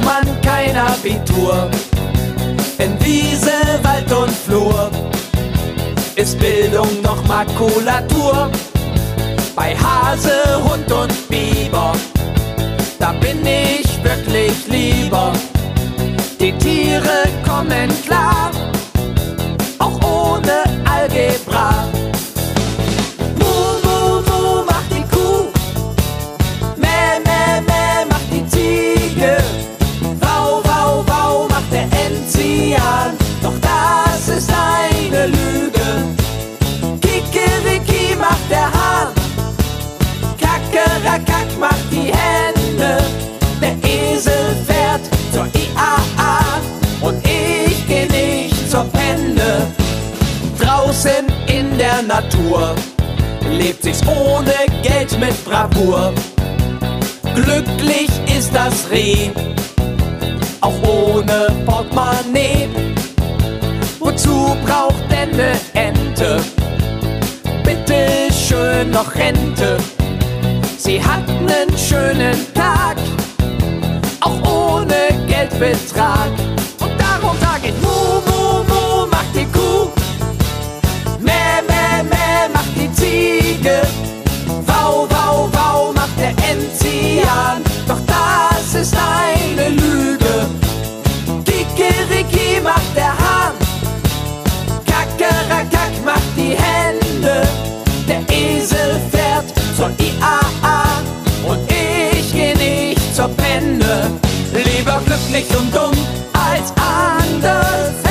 braucht man kein Abitur. In Wiese, Wald und Flur ist Bildung noch Makulatur. Bei Hase, Hund und Biber, da bin ich wirklich lieber. Die Tiere kommen klar, auch ohne Algebra. Mu, mu, mu macht die Kuh, mäh, mäh, mäh macht die Ziege. Wau, wau, wau macht der Enzian, doch das ist eine Lüge. Kikeriki macht der Hahn, Kakerakack macht die Hände. Der Esel fährt zur IAA und ich geh nicht zur Penne. Draußen in der Natur lebt sich's ohne Geld mit Bravour. Glücklich ist das Reh, auch ohne Portemonnaie. Wozu braucht denn ne Ente? Bitte schön noch Rente. Sie hat nen schönen Tag, auch ohne Geldbetrag. Und darum sag ich Mu, Mu, Mu macht die Kuh, Mäh, Mäh, Mäh macht die Ziege. Wau, wau, wau macht der Enzian, doch das ist eine Lüge. Kikeriki macht der Hahn, Kakerakack macht die Hände. Der Esel fährt zur IAA und ich geh nicht zur Penne. Lieber glücklich und dumm als anders.